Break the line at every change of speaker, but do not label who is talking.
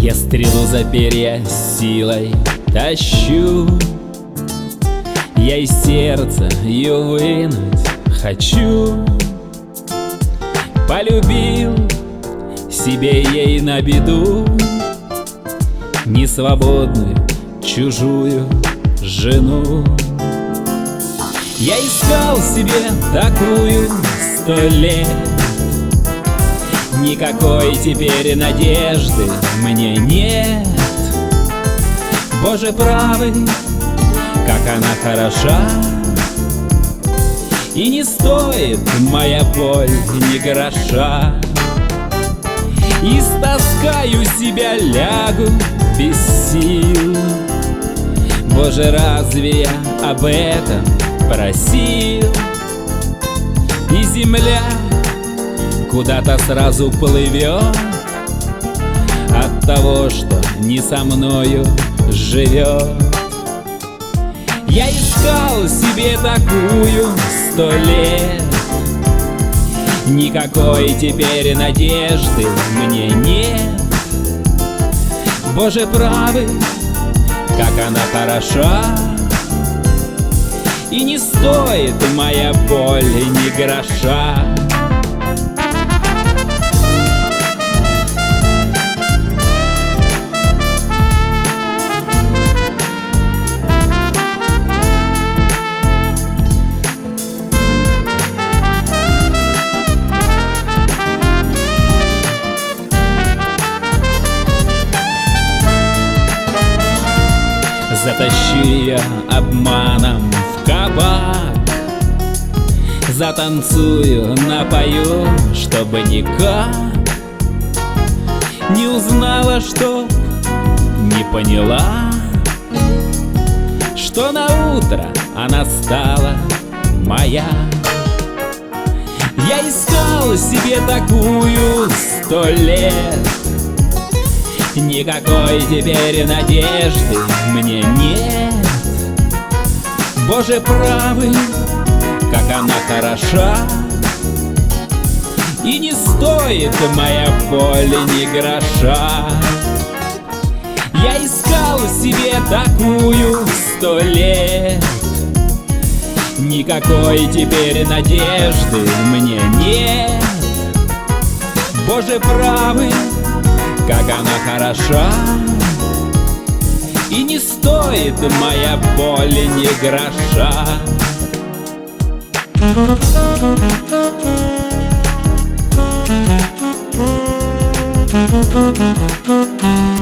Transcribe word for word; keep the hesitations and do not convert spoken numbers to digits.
Я стрелу за перья силой тащу, я из сердца ее вынуть хочу. Полюбил себе ей на беду несвободную чужую жену. Я искал себе такую сто лет, никакой теперь надежды мне нет. Боже правый, как она хороша, и не стоит моя боль ни гроша. Истаскаю себя, лягу без сил. Боже, разве я об этом просил? И земля куда-то сразу плывет от того, что не со мною живет. Я искал себе такую сто лет, никакой теперь надежды мне нет. Боже правый, как она хороша, и не стоит моя боль ни гроша. Затащу ее обманом в кабак, затанцую, напою, чтобы никак не узнала, что не поняла, что на утро она стала моя. Я искал себе такую сто лет, никакой теперь надежды мне нет. Боже правый, как она хороша, и не стоит моя боль ни гроша. Я искал себе такую сто лет, никакой теперь надежды мне нет. Боже правый, как она хороша, и не стоит моя боль ни гроша.
Thank you.